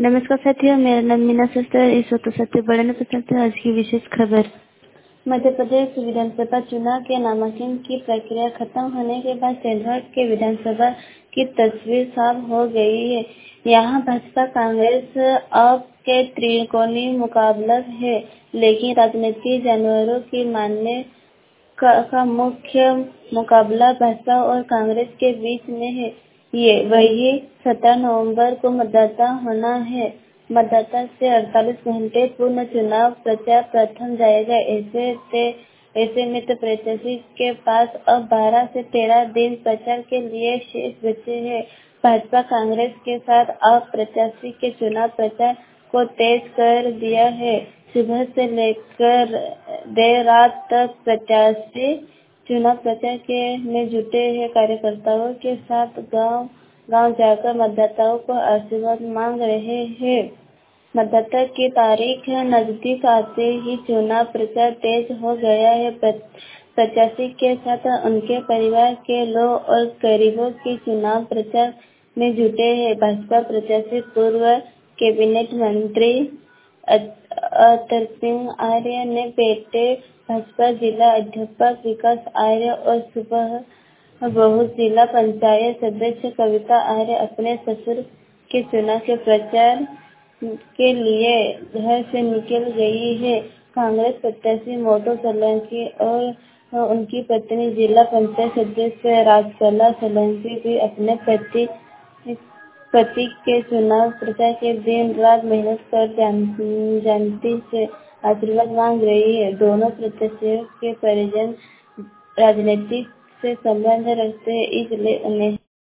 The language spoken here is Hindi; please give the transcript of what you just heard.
नमस्कार साथियों, मेरा नाम मीना सस्तर। इस वक्त सत्य बढ़ाने पर चलते हैं आज की विशेष खबर। मध्य प्रदेश विधानसभा चुनाव के नामांकन की प्रक्रिया खत्म होने के बाद सेंधवा के विधानसभा की तस्वीर साफ हो गई है। यहाँ भाजपा कांग्रेस अब के त्रिकोणीय मुकाबला है, लेकिन राजनीतिक जानवरों की मानने का मुख्य मुकाबला भाजपा और कांग्रेस के बीच में है। ये वही 17 नवंबर को मतदाता होना है। मतदाता से 48 घंटे पूर्ण चुनाव प्रचार प्रथम जाएगा। ऐसे में तो प्रत्याशी के पास अब 12 से 13 दिन प्रचार के लिए शेष बचे हैं। भाजपा कांग्रेस के साथ अब प्रत्याशी के चुनाव प्रचार को तेज कर दिया है। सुबह से लेकर देर रात तक प्रत्याशी चुनाव प्रचार में जुटे हैं। कार्यकर्ताओं के साथ गांव गांव जाकर मतदाताओं को आशीर्वाद मांग रहे हैं। मतदाता की तारीख नजदीक आते ही चुनाव प्रचार तेज हो गया है। प्रत्याशी के साथ उनके परिवार के लोग और करीबों की चुनाव प्रचार में जुटे हैं। भाजपा प्रत्याशी पूर्व कैबिनेट मंत्री अतर सिंह आर्य ने बेटे भाजपा जिला अध्यक्ष विकास आर्य और सुबह बहुत जिला पंचायत सदस्य कविता आर्य अपने ससुर के चुनाव के प्रचार के लिए घर से निकल गई है। कांग्रेस प्रत्याशी मोटू सोलंकी और उनकी पत्नी जिला पंचायत सदस्य राजकला सोलंकी भी अपने पति के चुनाव प्रचार के दिन रात मेहनत कर जानती से आशीर्वाद मांग रही है। दोनों प्रत्याशियों के परिजन राजनीति से संबंध रखते हैं, इसलिए उन्हें